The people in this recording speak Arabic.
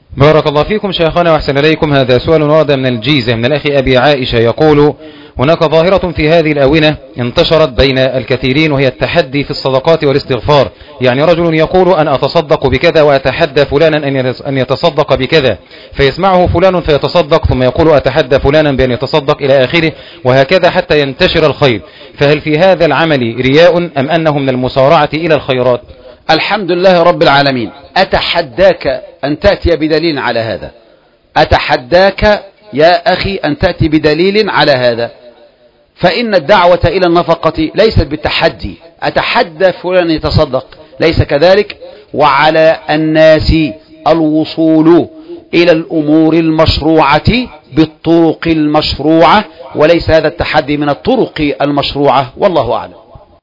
بارك الله فيكم شيخنا وأحسن إليكم. هذا سؤال ورد من الجيزة من الأخ أبي عائشة يقول: هناك ظاهرة في هذه الآونة انتشرت بين الكثيرين، وهي التحدي في الصدقات والاستغفار. يعني رجل يقول: أنا أتصدق بكذا وأتحدى فلانا أن يتصدق بكذا، فيسمعه فلان فيتصدق، ثم يقول: أتحدى فلانا بأن يتصدق، إلى آخره، وهكذا حتى ينتشر الخير. فهل في هذا العمل رياء أم أنه من المسارعة إلى الخيرات؟ الحمد لله رب العالمين. أتحداك أن تأتي بدليل على هذا، أتحداك يا أخي أن تأتي بدليل على هذا. فإن الدعوة إلى النفقة ليست بالتحدي، أتحدى فلان يتصدق، ليس كذلك. وعلى الناس الوصول إلى الأمور المشروعة بالطرق المشروعة، وليس هذا التحدي من الطرق المشروعة، والله أعلم.